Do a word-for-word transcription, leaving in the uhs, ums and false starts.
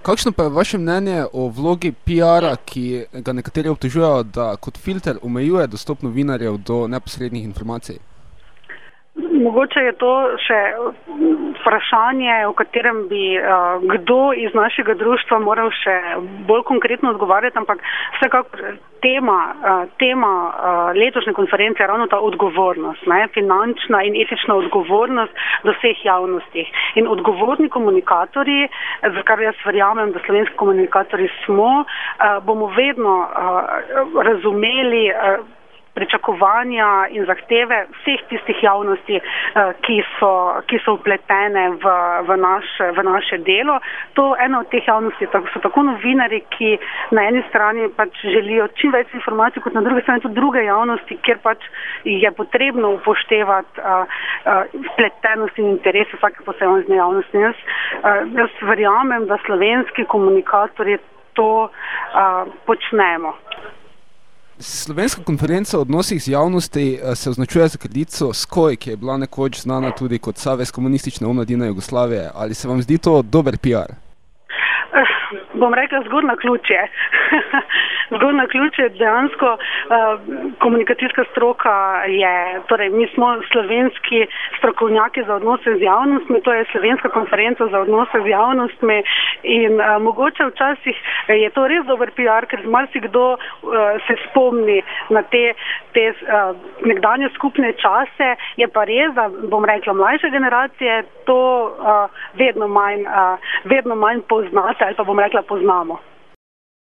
Kakšno pa je vaše mnenje o vlogi P R-a, ki ga nekateri obtožujejo, da kot filter omejuje dostop novinarjev do neposrednih informacij? Mogoče je to še vprašanje, o katerem bi uh, kdo iz našega društva moral še bolj konkretno odgovarjati, ampak vsekakor tema, uh, tema uh, letošnje konference je ravno ta odgovornost, ne? Finančna in etična odgovornost do vseh javnosti. In odgovorni komunikatorji, za kar jaz verjamem, da slovenski komunikatorji smo, uh, bomo vedno uh, razumeli uh, pričakovanja in zahteve vseh tistih javnosti, ki so, ki so vpletene v, v, naš, v naše delo. To ena od teh javnosti so tako novinari, ki na eni strani pač želijo čim več informacij, kot na drugi strani tudi druge javnosti, kjer pač je potrebno upoštevati uh, uh, vpletenost in interes vsake posamezne javnosti. Jaz, uh, jaz verjamem, da slovenski komunikatorji to uh, počnemo. Slovenska konferenca o odnosih z javnosti se označuje za kraljico S K O I, ki je bila nekoč znana tudi kot Savez komunistične omladine Jugoslavije. Ali se vam zdi to dober P R? Bom rekla zgolj naključje. Zgolj naključje dejansko uh, komunikacijska stroka je, torej mi smo slovenski strokovnjaki za odnose z javnostmi, to je Slovenska konferenca za odnose z javnostmi in uh, mogoče včasih je to res dober P R, ker marsikdo uh, se spomni na te, te uh, nekdanje skupne čase, je pa res, da bom rekla mlajše generacije to uh, vedno manj, uh, vedno manj poznate ali pa bom rekla poznamo.